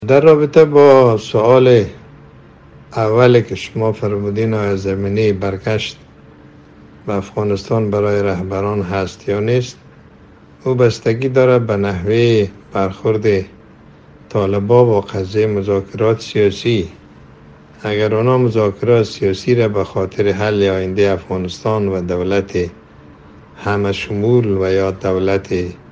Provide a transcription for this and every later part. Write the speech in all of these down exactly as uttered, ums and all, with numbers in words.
در رابطه با سوال اولی که شما فرمودین آیا زمینه برگشت به افغانستان برای رهبران هست یا نیست، او بستگی داره به نحوه برخورد طالبا با قضیه مذاکرات سیاسی. اگر اونا مذاکرات سیاسی را به خاطر حل آینده افغانستان و دولت همه شمول و یا دولت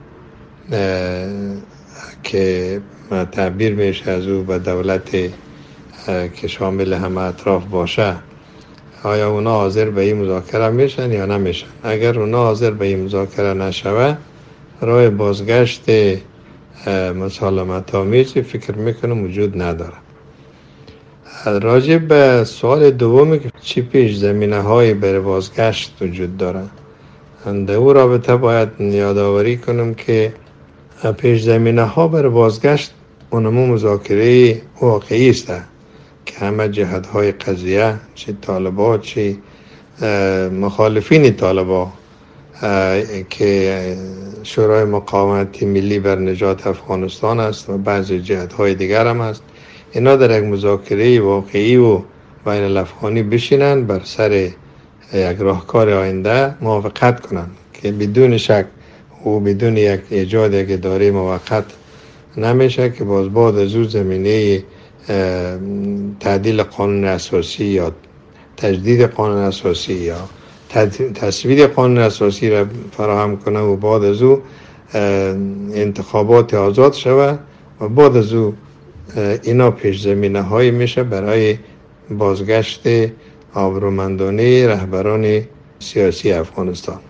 که تعبیر میشه از او به دولت که شامل همه اطراف باشه، آیا اونا حاضر به این مذاکره میشن یا نمیشن؟ اگر اونا حاضر به این مذاکره نشوه، راه بازگشت مسالمت آمیزی فکر میکنم وجود نداره. راجع به سوال دومی که چی پیش زمینه های برای بازگشت وجود داره، در او رابطه باید یادآوری کنم که پیش زمینه ها برای بازگشت اونمو مذاکره واقعی است که همه جهت های قضیه، چه طالبا چه مخالفین طالبا که شورای مقاومت ملی بر نجات افغانستان است و بعضی جهت های دیگر هم است، اینا در یک مذاکره واقعی و بین الافغانی بشینن بر سر یک راهکار آینده موافقت کنند که بدون شک و بدون یک ایجاد یک اداره موقت نمیشه که باز بعد از او زمینه تعدیل قانون اساسی یا تجدید قانون اساسی یا تصویب قانون اساسی را فراهم کنه و بعد از او انتخابات آزاد شوه و بعد از او اینا پیش زمینه های میشه برای بازگشت آبرومندانه رهبران سیاسی افغانستان.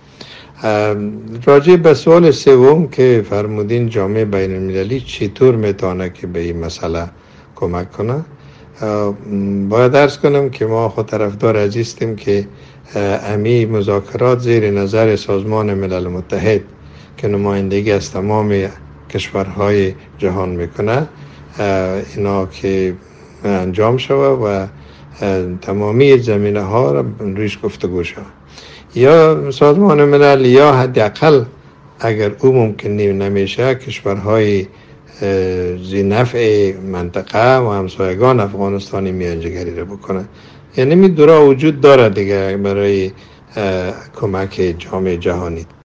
راجع به سوال سوم که فرمودین جامعه بین المللی چطور میتونه که به این مسئله کمک کنه، باید عرض کنم که ما خود طرفدار عزیزیم که امی مذاکرات زیر نظر سازمان ملل متحد که نمایندگی از تمام کشورهای جهان میکنه اینا که انجام شوه و تمامی زمینه ها را رویش گفتگو شوه، یا سازمان ملل یا حداقل اگر او ممکن نمیشه کشورهای ذی نفع منطقه و همسایگان افغانستانی میانجیگری را بکنه. یعنی می دورا وجود داره دیگه برای کمک جامعه جهانی.